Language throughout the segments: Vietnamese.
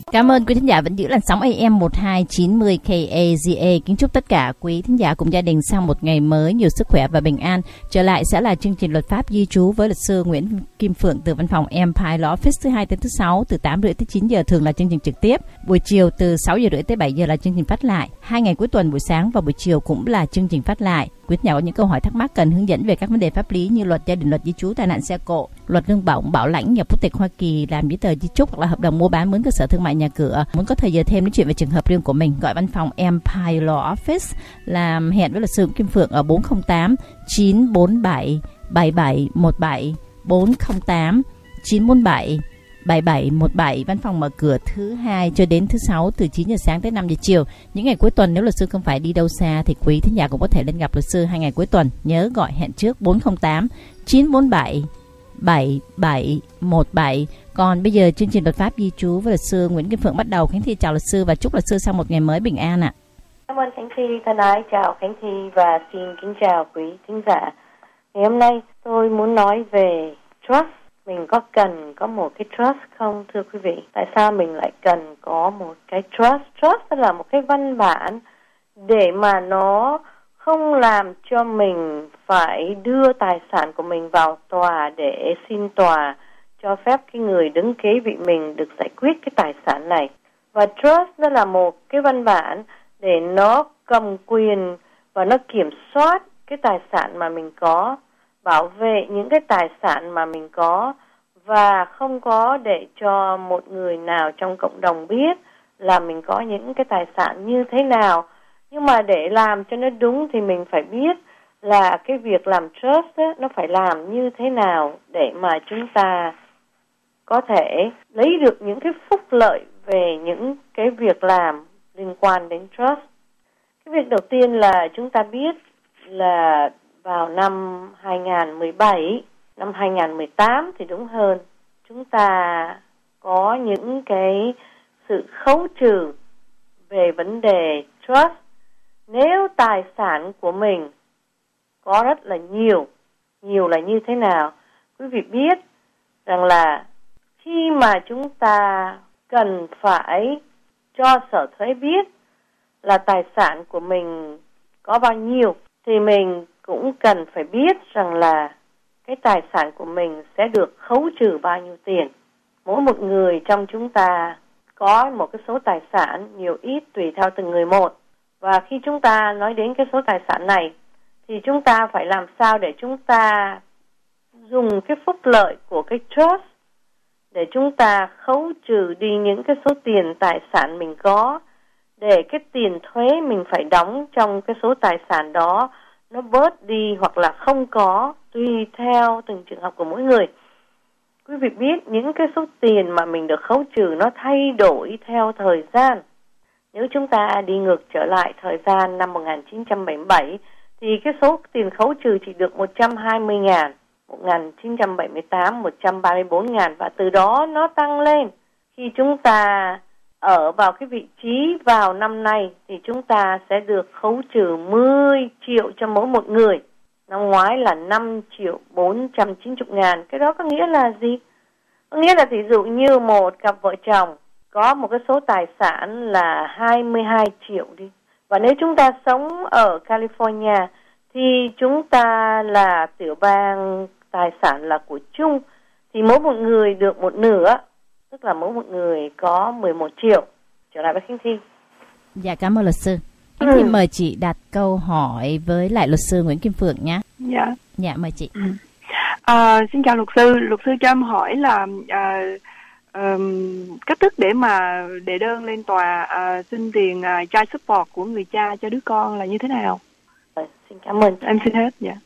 Cảm ơn quý thính giả vẫn giữ làn sóng AM 1290 KAZA. Kính chúc tất cả quý thính giả cùng gia đình sau một ngày mới nhiều sức khỏe và bình an. Trở lại sẽ là chương trình luật pháp di trú với luật sư Nguyễn Kim Phượng từ văn phòng Empire Law Office thứ 2 tới thứ 6 từ 8 rưỡi tới 9 giờ thường là chương trình trực tiếp. Buổi chiều từ 6 giờ rưỡi tới 7 giờ là chương trình phát lại. 2 ngày cuối tuần buổi sáng và buổi chiều cũng là chương trình phát lại. Quý thính giả có những câu hỏi thắc mắc cần hướng dẫn về các vấn đề pháp lý như luật gia đình, luật di trú, tai nạn xe cộ, luật lương bổng, bảo lãnh, nhập quốc tịch Hoa Kỳ, làm giấy tờ di chúc hoặc là hợp đồng mua bán mướn cơ sở thương mại nhà cửa. Muốn có thời giờ thêm nói chuyện về trường hợp riêng của mình, gọi văn phòng Empire Law Office, làm hẹn với luật sư Kim Phượng ở 408 947 7717 408 947 7717. Văn phòng mở cửa thứ 2 cho đến thứ 6 từ 9 giờ sáng tới 5 giờ chiều. Những ngày cuối tuần nếu luật sư không phải đi đâu xa thì quý thính giả cũng có thể lên gặp luật sư 2 ngày cuối tuần. Nhớ gọi hẹn trước 408 947 7717. Còn bây giờ chương trình luật pháp di trú với luật sư Nguyễn Kim Phượng bắt đầu. Khánh Thi chào luật sư và chúc luật sư sau một ngày mới bình an ạ. Cảm ơn Khánh Thi thân ái, chào Khánh Thi và xin kính chào quý thính giả. Ngày hôm nay tôi muốn nói về trust. Mình có cần có một cái trust không thưa quý vị? Tại sao mình lại cần có một cái trust? Trust là một cái văn bản để mà nó không làm cho mình phải đưa tài sản của mình vào tòa để xin tòa cho phép cái người đứng kế vị mình được giải quyết cái tài sản này. Và trust nó là một cái văn bản để nó cầm quyền và nó kiểm soát cái tài sản mà mình có, bảo vệ những cái tài sản mà mình có và không có để cho một người nào trong cộng đồng biết là mình có những cái tài sản như thế nào. Nhưng mà để làm cho nó đúng thì mình phải biết là cái việc làm trust ấy, nó phải làm như thế nào để mà chúng ta có thể lấy được những cái phúc lợi về những cái việc làm liên quan đến trust. Cái việc đầu tiên là chúng ta biết là vào năm 2017, năm 2018 thì đúng hơn, chúng ta có những cái sự khấu trừ về vấn đề trust. Nếu tài sản của mình có rất là nhiều là như thế nào? Quý vị biết rằng là khi mà chúng ta cần phải cho sở thuế biết là tài sản của mình có bao nhiêu, thì mình cũng cần phải biết rằng là cái tài sản của mình sẽ được khấu trừ bao nhiêu tiền. Mỗi một người trong chúng ta có một cái số tài sản nhiều ít tùy theo từng người một. Và khi chúng ta nói đến cái số tài sản này thì chúng ta phải làm sao để chúng ta dùng cái phúc lợi của cái trust để chúng ta khấu trừ đi những cái số tiền tài sản mình có, để cái tiền thuế mình phải đóng trong cái số tài sản đó nó bớt đi hoặc là không có, tùy theo từng trường hợp của mỗi người. Quý vị biết những cái số tiền mà mình được khấu trừ nó thay đổi theo thời gian. Nếu chúng ta đi ngược trở lại thời gian năm 1977 thì cái số tiền khấu trừ chỉ được 120.000, 1978 134.000 và từ đó nó tăng lên. Khi chúng ta ở vào cái vị trí vào năm nay thì chúng ta sẽ được khấu trừ 10 triệu cho mỗi một người. Năm ngoái là 5.490.000. Cái đó có nghĩa là gì? Có nghĩa là ví dụ như một cặp vợ chồng có một cái số tài sản là 22 triệu đi. Và nếu chúng ta sống ở California thì chúng ta là tiểu bang tài sản là của chung, thì mỗi một người được một nửa, tức là mỗi một người có 11 triệu. Trở lại với Khánh Thi. Dạ, cảm ơn luật sư. Khánh Thi mời chị đặt câu hỏi với lại luật sư Nguyễn Kim Phượng nhé. Dạ. Dạ, mời chị. Xin chào luật sư. Luật sư cho em hỏi là cách thức để mà đệ đơn lên tòa xin tiền child support của người cha cho đứa con là như thế nào? Xin cảm ơn. Em xin hết. Dạ.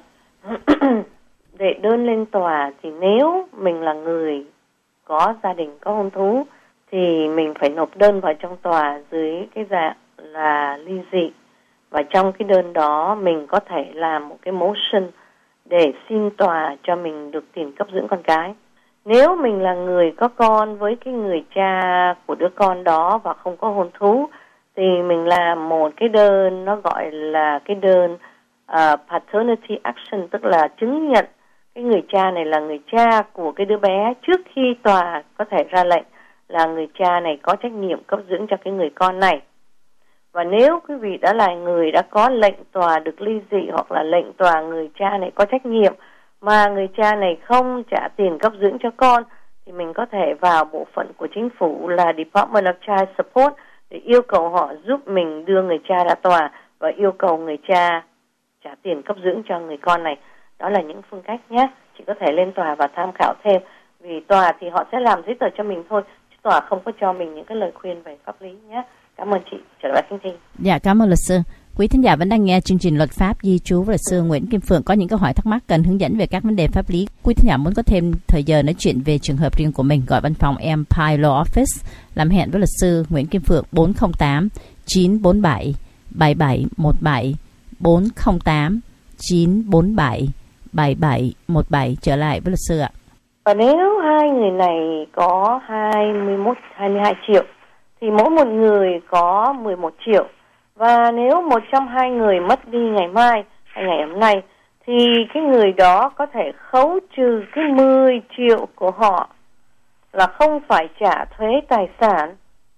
Đệ đơn lên tòa thì nếu mình là người có gia đình, có hôn thú thì mình phải nộp đơn vào trong tòa dưới cái dạng là ly dị. Và trong cái đơn đó mình có thể làm một cái motion để xin tòa cho mình được tiền cấp dưỡng con cái. Nếu mình là người có con với cái người cha của đứa con đó và không có hôn thú thì mình làm một cái đơn, nó gọi là cái đơn paternity action, tức là chứng nhận cái người cha này là người cha của cái đứa bé trước khi tòa có thể ra lệnh là người cha này có trách nhiệm cấp dưỡng cho cái người con này. Và nếu quý vị đã là người đã có lệnh tòa được ly dị hoặc là lệnh tòa người cha này có trách nhiệm mà người cha này không trả tiền cấp dưỡng cho con, thì mình có thể vào bộ phận của chính phủ là Department of Child Support để yêu cầu họ giúp mình đưa người cha ra tòa và yêu cầu người cha trả tiền cấp dưỡng cho người con này. Đó là những phương cách nhé. Chị có thể lên tòa và tham khảo thêm. Vì tòa thì họ sẽ làm giấy tờ cho mình thôi, chứ tòa không có cho mình những cái lời khuyên về pháp lý nhé. Cảm ơn chị. Trở lại Khánh Thi. Dạ, cảm ơn luật sư. Quý thính giả vẫn đang nghe chương trình Luật pháp Di trú với luật sư Nguyễn Kim Phượng. Có những câu hỏi thắc mắc cần hướng dẫn về các vấn đề pháp lý. Quý thính giả muốn có thêm thời giờ nói chuyện về trường hợp riêng của mình, gọi văn phòng Empire Law Office, làm hẹn với luật sư Nguyễn Kim Phượng 408 947 7717 408 947 7717. Trở lại với luật sư ạ. Và nếu hai người này có 22 triệu thì mỗi một người có 11 triệu. Và nếu một trong hai người mất đi ngày mai hay ngày hôm nay thì cái người đó có thể khấu trừ cái 10 triệu của họ là không phải trả thuế tài sản.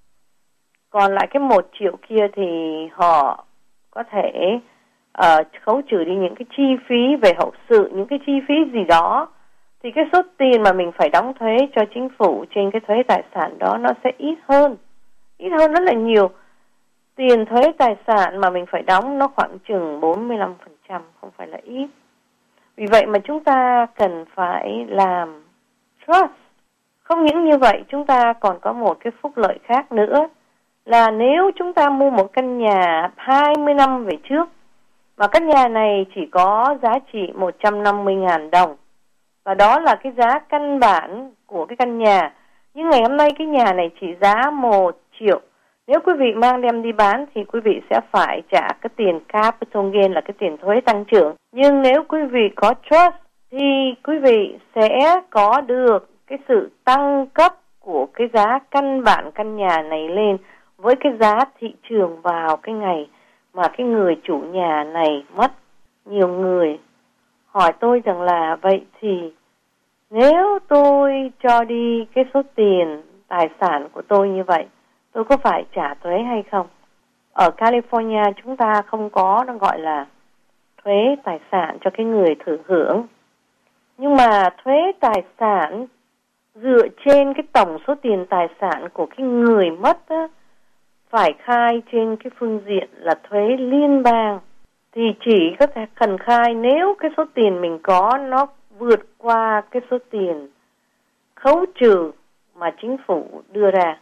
Còn lại cái 1 triệu kia thì họ có thể khấu trừ đi những cái chi phí về hậu sự, những cái chi phí gì đó. Thì cái số tiền mà mình phải đóng thuế cho chính phủ trên cái thuế tài sản đó nó sẽ ít hơn rất là nhiều. Tiền thuế tài sản mà mình phải đóng nó khoảng chừng 45%, không phải là ít. Vì vậy mà chúng ta cần phải làm trust. Không những như vậy, chúng ta còn có một cái phúc lợi khác nữa là nếu chúng ta mua một căn nhà 20 năm về trước mà căn nhà này chỉ có giá trị 150.000 đồng, và đó là cái giá căn bản của cái căn nhà. Nhưng ngày hôm nay cái nhà này chỉ giá 1 triệu. Nếu quý vị mang đem đi bán thì quý vị sẽ phải trả cái tiền capital gain là cái tiền thuế tăng trưởng. Nhưng nếu quý vị có trust thì quý vị sẽ có được cái sự tăng cấp của cái giá căn bản căn nhà này lên với cái giá thị trường vào cái ngày mà cái người chủ nhà này mất. Nhiều người hỏi tôi rằng là vậy thì nếu tôi cho đi cái số tiền tài sản của tôi như vậy, tôi có phải trả thuế hay không? Ở California chúng ta không có, nó gọi là thuế tài sản cho cái người thừa hưởng. Nhưng mà thuế tài sản dựa trên cái tổng số tiền tài sản của cái người mất á, phải khai trên cái phương diện là thuế liên bang. Thì chỉ có thể cần khai nếu cái số tiền mình có nó vượt qua cái số tiền khấu trừ mà chính phủ đưa ra.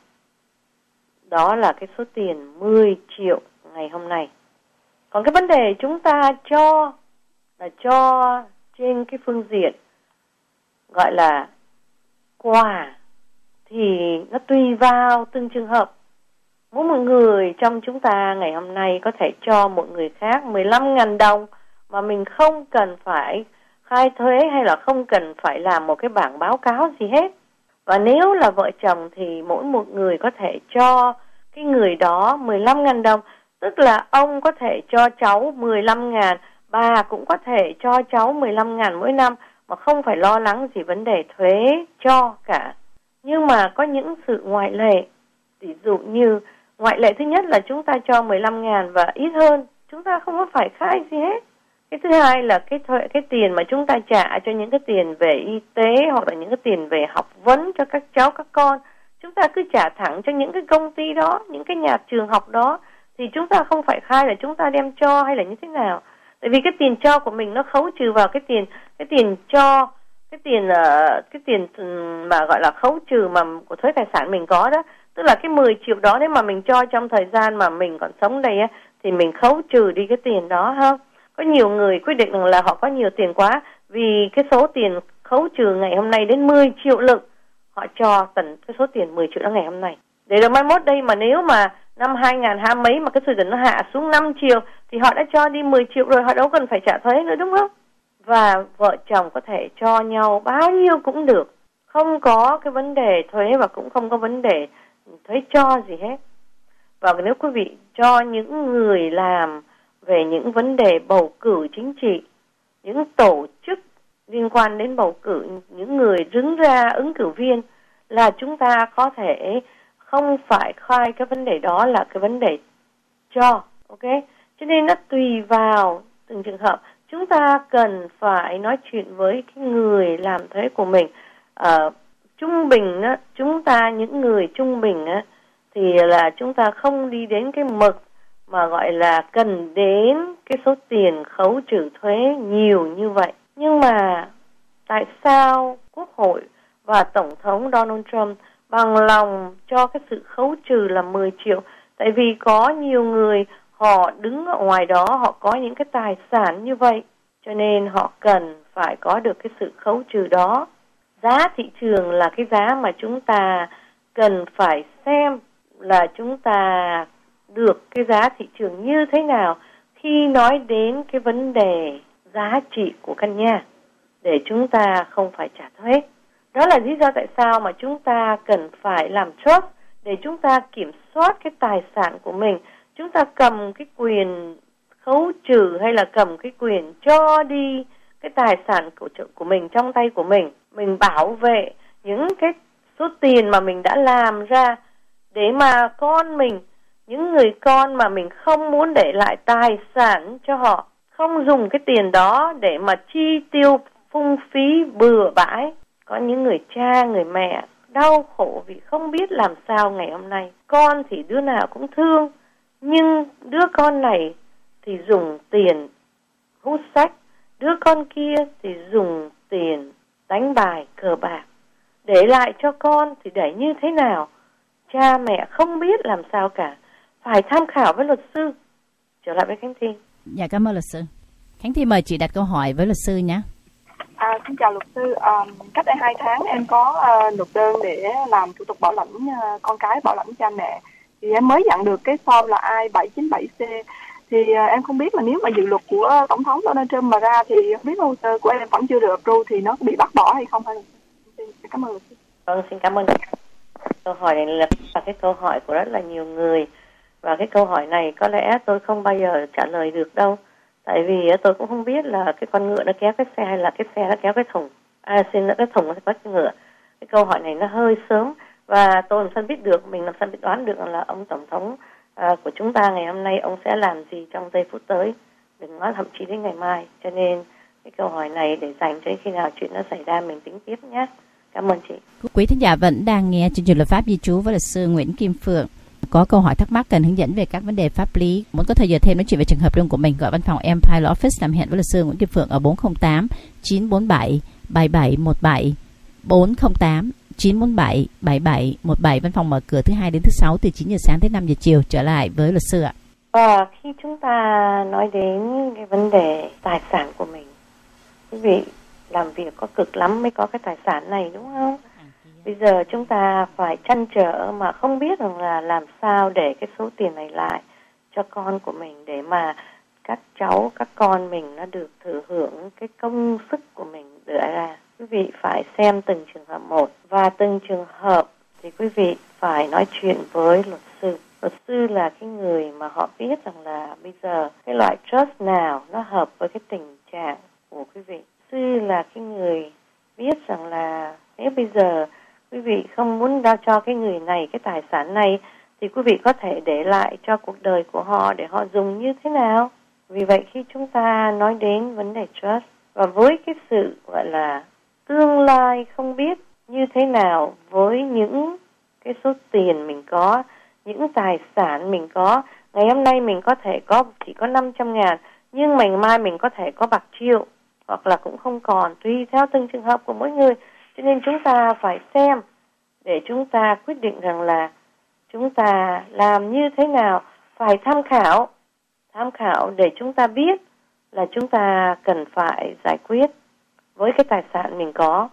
Đó là cái số tiền 10 triệu ngày hôm nay. Còn cái vấn đề chúng ta cho là cho trên cái phương diện gọi là quà thì nó tùy vào từng trường hợp. Mỗi một người trong chúng ta ngày hôm nay có thể cho một người khác 15.000 đồng mà mình không cần phải khai thuế hay là không cần phải làm một cái bảng báo cáo gì hết. Và nếu là vợ chồng thì mỗi một người có thể cho cái người đó 15.000 đồng. Tức là ông có thể cho cháu 15.000, bà cũng có thể cho cháu 15.000 mỗi năm mà không phải lo lắng gì vấn đề thuế cho cả. Nhưng mà có những sự ngoại lệ. Ví dụ như ngoại lệ thứ nhất là chúng ta cho 15.000 và ít hơn, chúng ta không có phải khai gì hết. Cái thứ hai là cái tiền mà chúng ta trả cho những cái tiền về y tế hoặc là những cái tiền về học vấn cho các cháu các con, chúng ta cứ trả thẳng cho những cái công ty đó, những cái nhà trường học đó, thì chúng ta không phải khai là chúng ta đem cho hay là như thế nào. Tại vì cái tiền cho của mình nó khấu trừ vào cái tiền cho, cái tiền mà gọi là khấu trừ mà của thuế tài sản mình có đó. Tức là cái 10 triệu đó nếu mà mình cho trong thời gian mà mình còn sống đây á, thì mình khấu trừ đi cái tiền đó ha. Có nhiều người quyết định rằng là họ có nhiều tiền quá, vì cái số tiền khấu trừ ngày hôm nay đến 10 triệu lượng, họ cho tận cái số tiền 10 triệu đó ngày hôm nay. Để rồi mai mốt đây mà nếu mà năm 2020 mấy mà cái số tiền nó hạ xuống 5 triệu thì họ đã cho đi 10 triệu rồi, họ đâu cần phải trả thuế nữa đúng không? Và vợ chồng có thể cho nhau bao nhiêu cũng được, không có cái vấn đề thuế và cũng không có vấn đề thuế cho gì hết. Và nếu quý vị cho những người làm về những vấn đề bầu cử chính trị, những tổ chức liên quan đến bầu cử, những người đứng ra ứng cử viên là chúng ta có thể không phải khai cái vấn đề đó là cái vấn đề cho, ok? Cho nên nó tùy vào từng trường hợp. Chúng ta cần phải nói chuyện với cái người làm thuế của mình. Trung bình á, chúng ta những người trung bình á, thì là chúng ta không đi đến cái mực mà gọi là cần đến cái số tiền khấu trừ thuế nhiều như vậy. Nhưng mà tại sao Quốc hội và Tổng thống Donald Trump bằng lòng cho cái sự khấu trừ là 10 triệu? Tại vì có nhiều người họ đứng ở ngoài đó, họ có những cái tài sản như vậy, cho nên họ cần phải có được cái sự khấu trừ đó. Giá thị trường là cái giá mà chúng ta cần phải xem là chúng ta được cái giá thị trường như thế nào khi nói đến cái vấn đề giá trị của căn nhà để chúng ta không phải trả thuế. Đó là lý do tại sao mà chúng ta cần phải làm trust để chúng ta kiểm soát cái tài sản của mình. Chúng ta cầm cái quyền khấu trừ hay là cầm cái quyền cho đi cái tài sản của mình trong tay của mình. Mình bảo vệ những cái số tiền mà mình đã làm ra để mà con mình, những người con mà mình không muốn để lại tài sản cho họ, không dùng cái tiền đó để mà chi tiêu phung phí bừa bãi. Có những người cha, người mẹ đau khổ vì không biết làm sao ngày hôm nay. Con thì đứa nào cũng thương, nhưng đứa con này thì dùng tiền hút sách, đứa con kia thì dùng tiền đánh bài cờ bạc. Để lại cho con thì để như thế nào? Cha mẹ không biết làm sao cả. Phải tham khảo với luật sư. Trở lại với Khánh Thi. Dạ, cảm ơn luật sư. Khánh Thi mời chị đặt câu hỏi với luật sư nhé. Xin chào luật sư. Cách đây 2 tháng em có nộp đơn để làm thủ tục bảo lãnh con cái, bảo lãnh cha mẹ. Thì em mới nhận được cái form là I-797C. Thì em không biết là nếu mà dự luật của Tổng thống Donald Trump mà ra thì không biết hồ sơ của em vẫn chưa được approve thì nó bị bác bỏ hay không? Cảm ơn luật sư. Vâng, xin cảm ơn. Câu hỏi này là cái câu hỏi của rất là nhiều người. Và cái câu hỏi này có lẽ tôi không bao giờ trả lời được đâu. Tại vì tôi cũng không biết là cái con ngựa nó kéo cái xe hay là cái xe nó kéo cái thùng. Xin cái thùng nó kéo cái ngựa. Cái câu hỏi này nó hơi sớm. Và tôi làm sao biết được, mình làm sao biết đoán được là ông Tổng thống của chúng ta ngày hôm nay ông sẽ làm gì trong giây phút tới. Đừng nói thậm chí đến ngày mai. Cho nên cái câu hỏi này để dành cho khi nào chuyện nó xảy ra mình tính tiếp nhé. Cảm ơn chị. Quý thính giả vẫn đang nghe chương trình luật pháp di trú với luật sư Nguyễn Kim Phượng. Có câu hỏi thắc mắc cần hướng dẫn về các vấn đề pháp lý, muốn có thời giờ thêm nói chuyện về trường hợp riêng của mình, gọi văn phòng Empire Law Office làm hẹn với luật sư Nguyễn Kim Phượng ở 408 947 7717 408 947 7717. Văn phòng mở cửa thứ 2 đến thứ 6 từ 9 giờ sáng tới 5 giờ chiều. Trở lại với luật sư ạ. Và khi chúng ta nói đến cái vấn đề tài sản của mình, quý vị làm việc có cực lắm mới có cái tài sản này đúng không? Bây giờ chúng ta phải trăn trở mà không biết rằng là làm sao để cái số tiền này lại cho con của mình để mà các cháu, các con mình nó được thừa hưởng cái công sức của mình đưa ra. Quý vị phải xem từng trường hợp một và từng trường hợp thì quý vị phải nói chuyện với luật sư. Luật sư là cái người mà họ biết rằng là bây giờ cái loại trust nào nó hợp với cái tình trạng của quý vị. Sư là cái người biết rằng là nếu bây giờ quý vị không muốn giao cho cái người này cái tài sản này thì quý vị có thể để lại cho cuộc đời của họ để họ dùng như thế nào. Vì vậy khi chúng ta nói đến vấn đề trust và với cái sự gọi là tương lai không biết như thế nào với những cái số tiền mình có, những tài sản mình có, ngày hôm nay mình có thể chỉ có 500.000 nhưng ngày mai mình có thể có bạc triệu hoặc là cũng không còn, tùy theo từng trường hợp của mỗi người. Cho nên chúng ta phải xem để chúng ta quyết định rằng là chúng ta làm như thế nào, phải tham khảo để chúng ta biết là chúng ta cần phải giải quyết với cái tài sản mình có.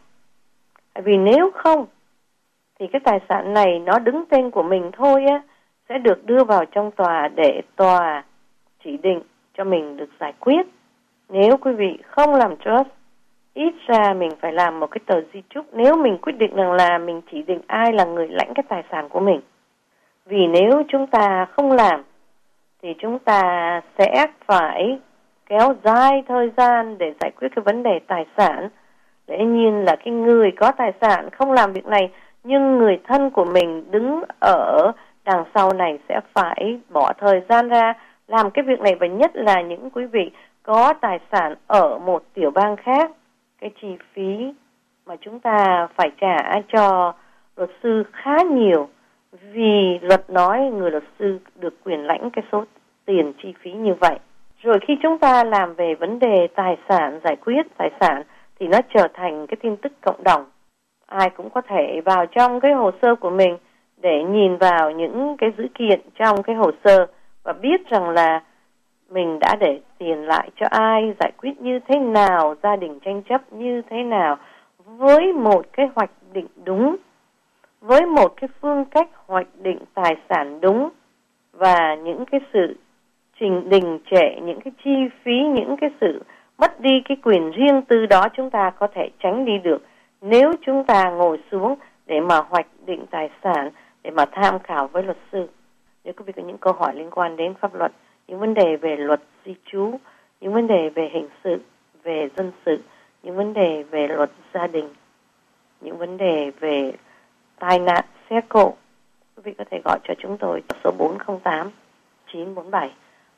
Vì nếu không thì cái tài sản này nó đứng tên của mình thôi á, sẽ được đưa vào trong tòa để tòa chỉ định cho mình được giải quyết. Nếu quý vị không làm trust, ít ra mình phải làm một cái tờ di chúc nếu mình quyết định rằng là mình chỉ định ai là người lãnh cái tài sản của mình. Vì nếu chúng ta không làm thì chúng ta sẽ phải kéo dài thời gian để giải quyết cái vấn đề tài sản. Lẽ nhiên là cái người có tài sản không làm việc này nhưng người thân của mình đứng ở đằng sau này sẽ phải bỏ thời gian ra làm cái việc này, và nhất là những quý vị có tài sản ở một tiểu bang khác. Cái chi phí mà chúng ta phải trả cho luật sư khá nhiều, vì luật nói người luật sư được quyền lãnh cái số tiền chi phí như vậy. Rồi khi chúng ta làm về vấn đề tài sản, giải quyết tài sản, thì nó trở thành cái tin tức cộng đồng. Ai cũng có thể vào trong cái hồ sơ của mình để nhìn vào những cái dữ kiện trong cái hồ sơ và biết rằng là mình đã để tiền lại cho ai, giải quyết như thế nào, gia đình tranh chấp như thế nào, với một cái hoạch định đúng, với một cái phương cách hoạch định tài sản đúng, và những cái sự đình trệ, những cái chi phí, những cái sự mất đi cái quyền riêng tư đó chúng ta có thể tránh đi được nếu chúng ta ngồi xuống để mà hoạch định tài sản, để mà tham khảo với luật sư. Nếu quý vị có những câu hỏi liên quan đến pháp luật, những vấn đề về luật di trú, những vấn đề về hình sự, về dân sự, những vấn đề về luật gia đình, những vấn đề về tai nạn xe cộ, quý vị có thể gọi cho chúng tôi số 408 947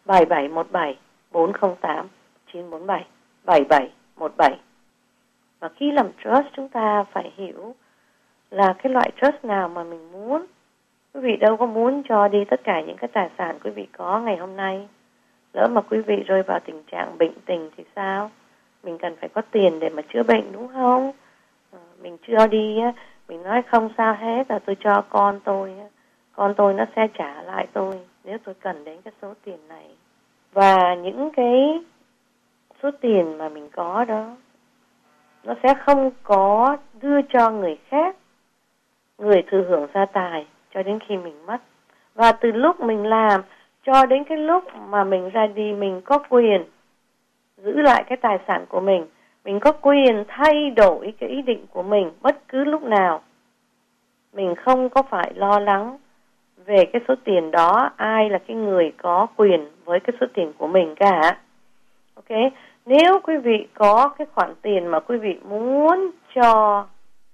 7717, 408 947 7717. Và khi làm trust chúng ta phải hiểu là cái loại trust nào mà mình muốn. Quý vị đâu có muốn cho đi tất cả những cái tài sản quý vị có ngày hôm nay. Lỡ mà quý vị rơi vào tình trạng bệnh tình thì sao? Mình cần phải có tiền để mà chữa bệnh, đúng không? Mình chưa đi, mình nói không sao hết, là tôi cho con tôi nó sẽ trả lại tôi nếu tôi cần đến cái số tiền này. Và những cái số tiền mà mình có đó, nó sẽ không có đưa cho người khác, người thừa hưởng gia tài cho đến khi mình mất. Và từ lúc mình làm cho đến cái lúc mà mình ra đi, mình có quyền giữ lại cái tài sản của mình. Mình có quyền thay đổi cái ý định của mình bất cứ lúc nào. Mình không có phải lo lắng về cái số tiền đó, ai là cái người có quyền với cái số tiền của mình cả. Ok, nếu quý vị có cái khoản tiền mà quý vị muốn cho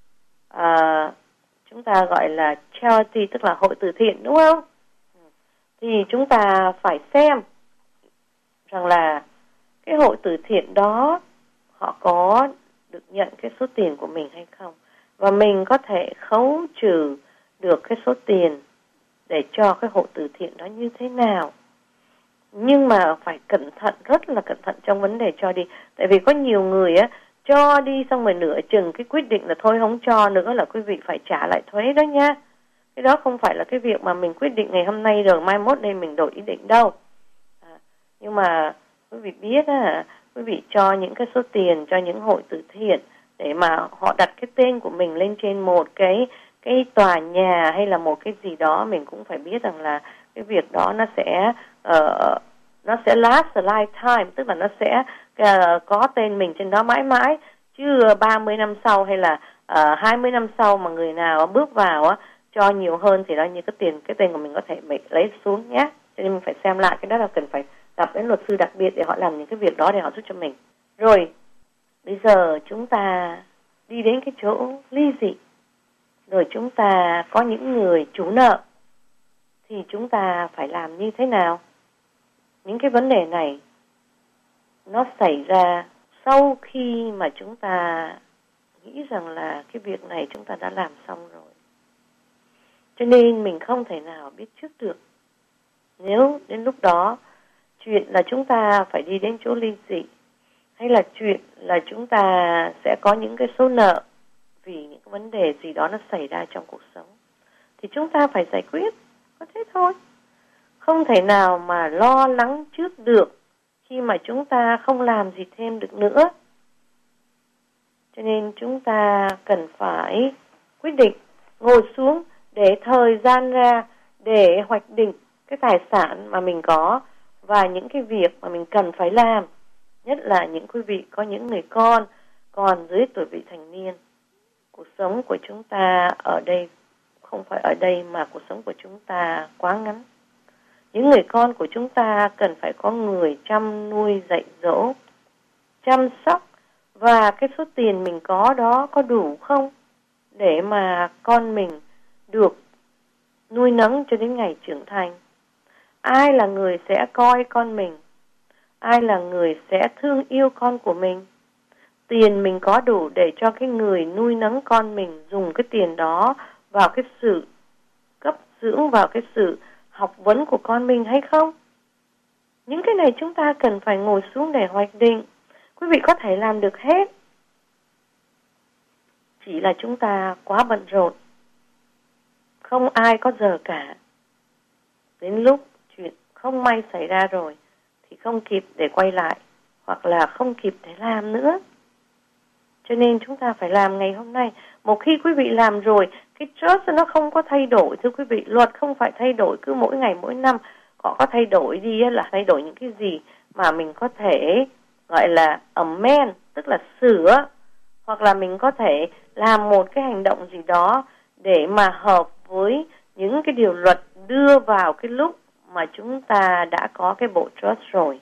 chúng ta gọi là charity, tức là hội từ thiện, đúng không? Thì chúng ta phải xem rằng là cái hội từ thiện đó họ có được nhận cái số tiền của mình hay không, và mình có thể khấu trừ được cái số tiền để cho cái hội từ thiện đó như thế nào. Nhưng mà phải cẩn thận, rất là cẩn thận trong vấn đề cho đi. Tại vì có nhiều người cho đi xong rồi nửa chừng cái quyết định là thôi không cho nữa, là quý vị phải trả lại thuế đó nha. Cái đó không phải là cái việc mà mình quyết định ngày hôm nay rồi mai mốt đây mình đổi ý định đâu. Nhưng mà quý vị biết quý vị cho những cái số tiền cho những hội từ thiện để mà họ đặt cái tên của mình lên trên một cái tòa nhà hay là một cái gì đó, mình cũng phải biết rằng là cái việc đó nó sẽ last a lifetime, tức là nó sẽ có tên mình trên đó mãi mãi, chứ 30 năm sau hay là 20 năm sau mà người nào bước vào cho nhiều hơn thì đó như cái tên của mình có thể bị lấy xuống nhé. Cho nên mình phải xem lại, cái đó là cần phải gặp đến luật sư đặc biệt để họ làm những cái việc đó để họ giúp cho mình. Rồi bây giờ chúng ta đi đến cái chỗ ly dị, rồi chúng ta có những người chủ nợ, thì chúng ta phải làm như thế nào? Những cái vấn đề này nó xảy ra sau khi mà chúng ta nghĩ rằng là cái việc này chúng ta đã làm xong rồi. Cho nên mình không thể nào biết trước được. Nếu đến lúc đó chuyện là chúng ta phải đi đến chỗ ly dị, hay là chuyện là chúng ta sẽ có những cái số nợ vì những cái vấn đề gì đó nó xảy ra trong cuộc sống, thì chúng ta phải giải quyết. Có thế thôi. Không thể nào mà lo lắng trước được khi mà chúng ta không làm gì thêm được nữa. Cho nên chúng ta cần phải quyết định ngồi xuống để thời gian ra để hoạch định cái tài sản mà mình có và những cái việc mà mình cần phải làm. Nhất là những quý vị có những người con còn dưới tuổi vị thành niên. Cuộc sống của chúng ta ở đây, không phải ở đây mà cuộc sống của chúng ta quá ngắn. Những người con của chúng ta cần phải có người chăm nuôi dạy dỗ, chăm sóc, và cái số tiền mình có đó có đủ không để mà con mình được nuôi nấng cho đến ngày trưởng thành? Ai là người sẽ coi con mình? Ai là người sẽ thương yêu con của mình? Tiền mình có đủ để cho cái người nuôi nấng con mình dùng cái tiền đó vào cái sự cấp dưỡng, vào cái sự học vấn của con mình hay không? Những cái này chúng ta cần phải ngồi xuống để hoạch định. Quý vị có thể làm được hết, chỉ là chúng ta quá bận rộn, không ai có giờ cả. Đến lúc chuyện không may xảy ra rồi thì không kịp để quay lại, hoặc là không kịp để làm nữa. Cho nên chúng ta phải làm ngày hôm nay. Một khi quý vị làm rồi, cái trust nó không có thay đổi. Thưa quý vị, luật không phải thay đổi cứ mỗi ngày mỗi năm. Có thay đổi đi là thay đổi những cái gì mà mình có thể gọi là amend, tức là sửa, hoặc là mình có thể làm một cái hành động gì đó để mà hợp với những cái điều luật đưa vào cái lúc mà chúng ta đã có cái bộ trust rồi.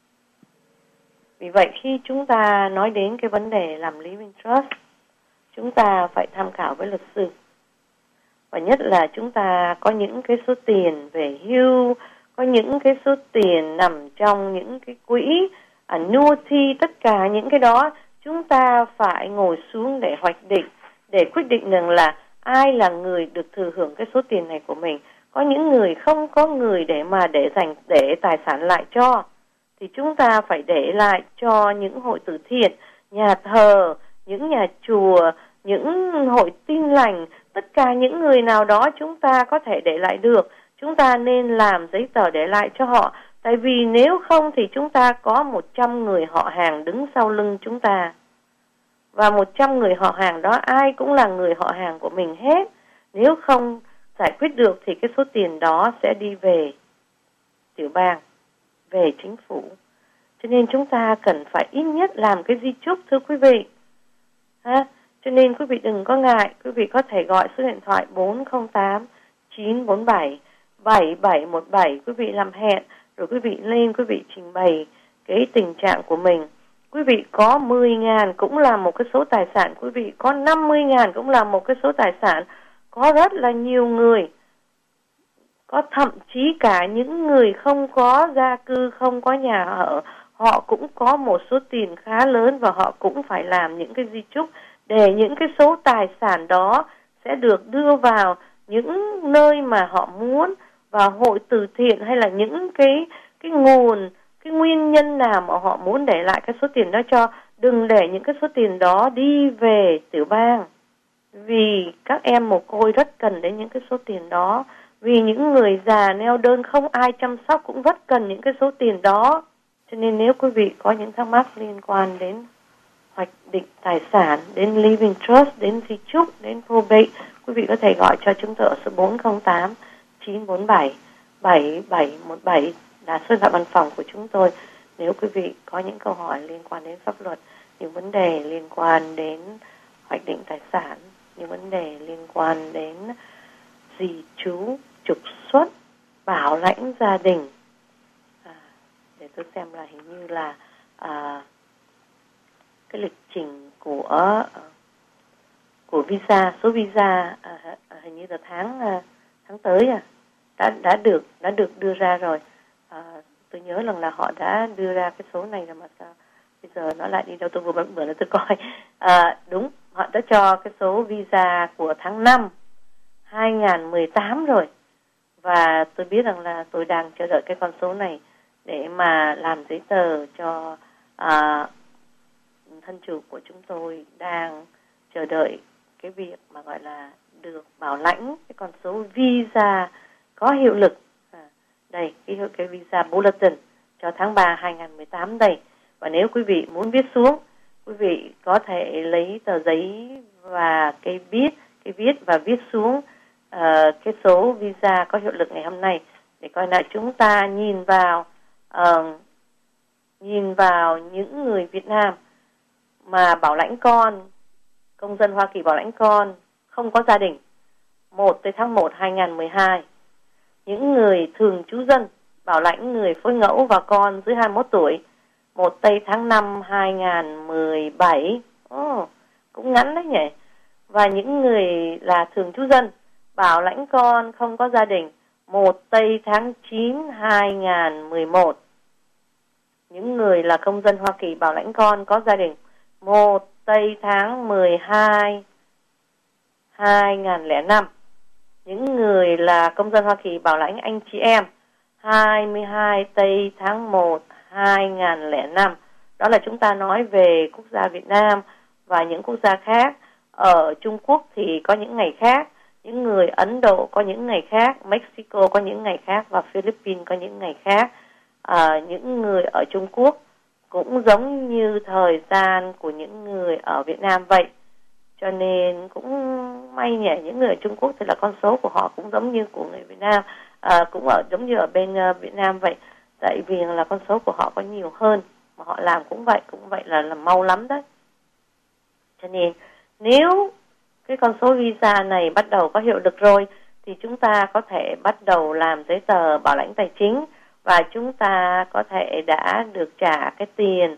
Vì vậy khi chúng ta nói đến cái vấn đề làm living trust, chúng ta phải tham khảo với luật sư. Và nhất là chúng ta có những cái số tiền về hưu, có những cái số tiền nằm trong những cái quỹ annuity, tất cả những cái đó chúng ta phải ngồi xuống để hoạch định, để quyết định rằng là ai là người được thừa hưởng cái số tiền này của mình. Có những người không có người để dành để tài sản lại cho, thì chúng ta phải để lại cho những hội từ thiện, nhà thờ, những nhà chùa, những hội tin lành, tất cả những người nào đó chúng ta có thể để lại được. Chúng ta nên làm giấy tờ để lại cho họ. Tại vì nếu không thì chúng ta có 100 người họ hàng đứng sau lưng chúng ta. Và 100 người họ hàng đó ai cũng là người họ hàng của mình hết. Nếu không giải quyết được thì cái số tiền đó sẽ đi về tiểu bang, về chính phủ. Cho nên chúng ta cần phải ít nhất làm cái di chúc, thưa quý vị. Cho nên quý vị đừng có ngại, quý vị có thể gọi số điện thoại 408 947 7717, quý vị làm hẹn, rồi quý vị lên, quý vị trình bày cái tình trạng của mình. Quý vị có 10.000 cũng là một cái số tài sản, quý vị có 50.000 cũng là một cái số tài sản. Có rất là nhiều người, có thậm chí cả những người không có gia cư, không có nhà ở, họ cũng có một số tiền khá lớn và họ cũng phải làm những cái di chúc để những cái số tài sản đó sẽ được đưa vào những nơi mà họ muốn, vào hội từ thiện hay là những cái nguồn, cái nguyên nhân nào mà họ muốn để lại cái số tiền đó cho. Đừng để những cái số tiền đó đi về tiểu bang, vì các em mồ côi rất cần đến những cái số tiền đó, vì những người già neo đơn không ai chăm sóc cũng rất cần những cái số tiền đó. Cho nên nếu quý vị có những thắc mắc liên quan đến hoạch định tài sản, đến living trust, đến di chúc, đến probate, quý vị có thể gọi cho chúng tôi ở số 408 947 7717 là số điện thoại văn phòng của chúng tôi. Nếu quý vị có những câu hỏi liên quan đến pháp luật, những vấn đề liên quan đến hoạch định tài sản, những vấn đề liên quan đến di trú, trục xuất, bảo lãnh gia đình, để tôi xem là hình như là cái lịch trình của visa, số visa hình như là tháng tới đã được đưa ra rồi. Tôi nhớ lần là họ đã đưa ra cái số này rồi mà sao bây giờ nó lại đi đâu, tôi vừa bữa nữa tôi coi. Đúng, họ đã cho cái số visa của tháng 5 2018 rồi, và tôi biết rằng là tôi đang chờ đợi cái con số này để mà làm giấy tờ cho thân chủ của chúng tôi đang chờ đợi cái việc mà gọi là được bảo lãnh cái con số visa có hiệu lực. Đây, cái visa bulletin cho tháng 3 2018 đây. Và nếu quý vị muốn viết xuống, quý vị có thể lấy tờ giấy và cái viết và viết xuống cái số visa có hiệu lực ngày hôm nay, để coi lại chúng ta nhìn vào những người Việt Nam mà bảo lãnh con, công dân Hoa Kỳ bảo lãnh con không có gia đình 1 tới tháng 1 2012, những người thường trú dân bảo lãnh người phối ngẫu và con dưới 21 tuổi 1 tây tháng 5 2017. Cũng ngắn đấy nhỉ. và những người là thường trú dân bảo lãnh con không có gia đình 1 Tây tháng 9 2011. Những người là công dân Hoa Kỳ bảo lãnh con có gia đình 1 Tây tháng 12 2005. Những người là công dân Hoa Kỳ bảo lãnh anh chị em 22 Tây tháng 1 2005. Đó là chúng ta nói về quốc gia Việt Nam và những quốc gia khác. Ở Trung Quốc thì có những ngày khác, những người Ấn Độ có những ngày khác, Mexico có những ngày khác và Philippines có những ngày khác. Những người ở Trung Quốc cũng giống như thời gian của những người ở Việt Nam vậy. Cho nên cũng may nhỉ, những người ở Trung Quốc thì là con số của họ cũng giống như của người Việt Nam, cũng giống như ở bên Việt Nam vậy. Tại vì là con số của họ có nhiều hơn, mà họ làm cũng vậy là mau lắm đấy. Cho nên nếu cái con số visa này bắt đầu có hiệu lực rồi thì chúng ta có thể bắt đầu làm giấy tờ bảo lãnh tài chính và chúng ta có thể đã được trả cái tiền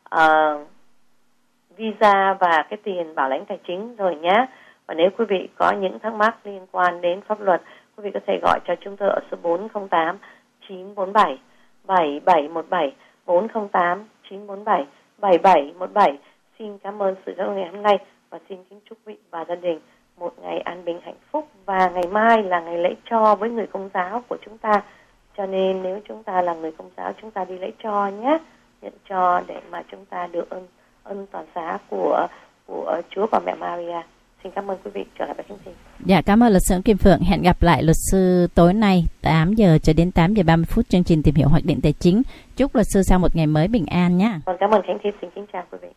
visa và cái tiền bảo lãnh tài chính rồi nhé. Và nếu quý vị có những thắc mắc liên quan đến pháp luật, quý vị có thể gọi cho chúng tôi ở số 408 947 7717 408 947 7717. Xin cảm ơn sự theo dõi ngày hôm nay và xin kính chúc quý vị và gia đình một ngày an bình hạnh phúc. Và ngày mai là ngày lễ cho với người Công giáo của chúng ta. Cho nên nếu chúng ta là người Công giáo, chúng ta đi lễ cho nhé, nhận cho để mà chúng ta được ơn toàn xá của Chúa và mẹ Maria. Xin cảm ơn quý vị. Trở lại bài chương trình. Dạ, cảm ơn luật sư Kim Phượng. Hẹn gặp lại luật sư tối nay 8 giờ cho đến 8 giờ 30 phút chương trình tìm hiểu hoạch định tài chính. Chúc luật sư sau một ngày mới bình an nhé. Vâng, cảm ơn Khánh Thi. Xin kính chào quý vị.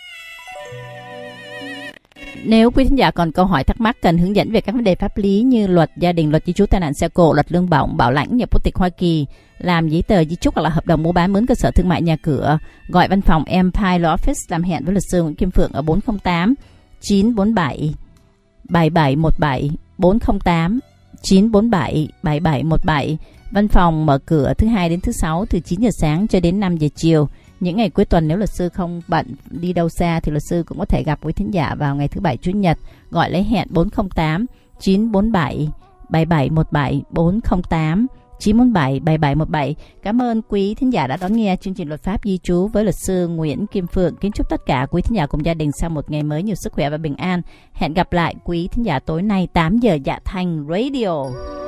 Nếu quý thính giả còn câu hỏi thắc mắc cần hướng dẫn về các vấn đề pháp lý như luật gia đình, luật di trú, tai nạn xe cộ, luật lương bổng, bảo lãnh, nhập quốc tịch Hoa Kỳ, làm giấy tờ di chúc hoặc là hợp đồng mua bán mướn cơ sở thương mại nhà cửa, gọi văn phòng Empire Law Office làm hẹn với luật sư Nguyễn Kim Phượng ở 408 947 7717 408 947 7717. Văn phòng mở cửa thứ Hai đến thứ Sáu từ 9 giờ sáng cho đến 5 giờ chiều. Những ngày cuối tuần nếu luật sư không bận đi đâu xa thì luật sư cũng có thể gặp quý thính giả vào ngày thứ Bảy, Chủ nhật. Gọi lấy hẹn 408 947 7717 408 947 7717. Cảm ơn quý thính giả đã đón nghe chương trình Luật pháp di trú với luật sư Nguyễn Kim Phượng. Kính chúc tất cả quý thính giả cùng gia đình sau một ngày mới nhiều sức khỏe và bình an. Hẹn gặp lại quý thính giả tối nay 8 giờ Dạ Thành Radio.